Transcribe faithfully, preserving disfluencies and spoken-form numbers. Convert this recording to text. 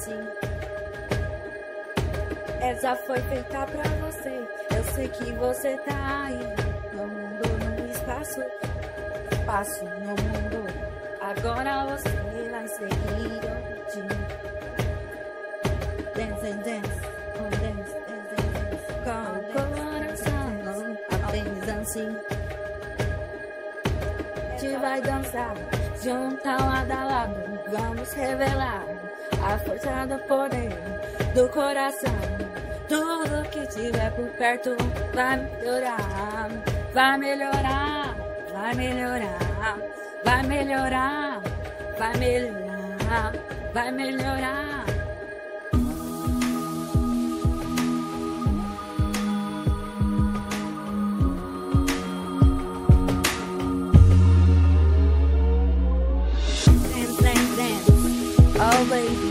dance. Essa foi feita pra você. Eu sei que você tá aí no mundo, no espaço, espaço no mundo. Agora você vai seguir onde? Dance, dance, oh, dance, dance, dance. Com o coração apenas assim. A gente vai dançar, juntar lado a lado. Vamos revelar a força do poder do coração. Tudo que tiver por perto vai melhorar, vai melhorar, vai melhorar, vai melhorar, vai melhorar, vai melhorar. Dance, dance, dance, oh baby.